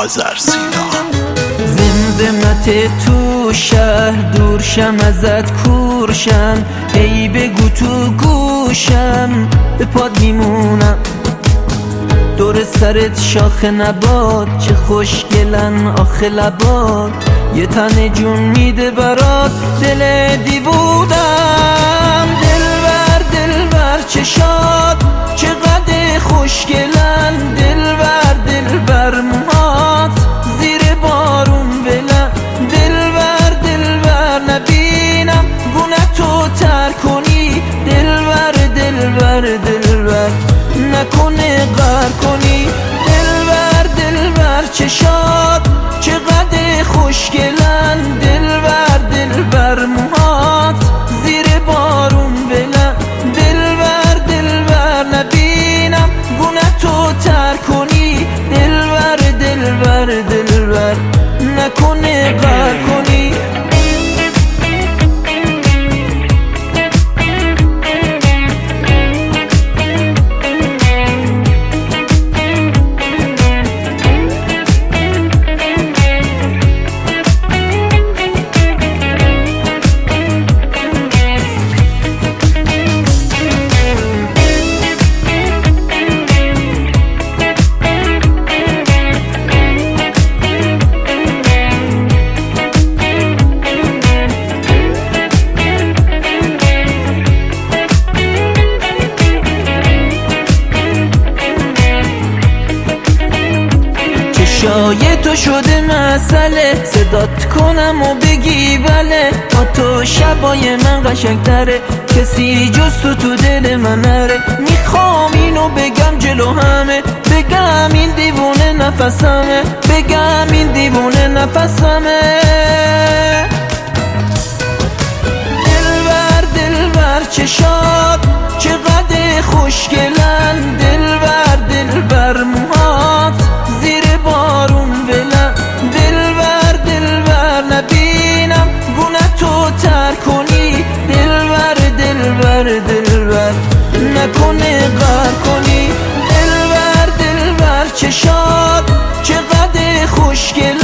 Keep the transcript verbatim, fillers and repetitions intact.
آذرسینا. زمزمت تو شهر دورشم ازت کورشم، ای بگو تو گوشم به پاد میمونم. دور سرت شاخ نبات چه خوشگلن آخه لبات، یه تن جون میده برات دل دیوونم. دلبر دلبر چشات چقدر خوشگلن، دلبر دلبر موهات زیر بارون ولن. دلبر دلبر نبینم گونه تو تر کنی، دلبر دلبر دلبر نکنه غر کنی. دلبر دلبر چشات چقدر خوشگلن، دلبر دلبر موهات زیر بارون ولن. دلبر دلبر نبینم گونه تو تر کنی، دلبر دلبر دلبر نکنه غر کنی. چشای تو شده مسئله، صدات کنم و بگی بله. با تو شبای من قشنگتره، کسی جز تو تو دل من نره. میخوام اینو بگم جلو همه، بگم این دیوونه نفسمه، بگم این دیوونه نفسمه. دلبر دلبر چشات چقدر خوشگلن، دلبر دلبر موهات زیر بارون ولن. دلبر دلبر نبینم گونه تو تر کنی، دلبر دلبر دلبر نکنه غر کنی. دلبر دلبر چشات چقدر خوشگل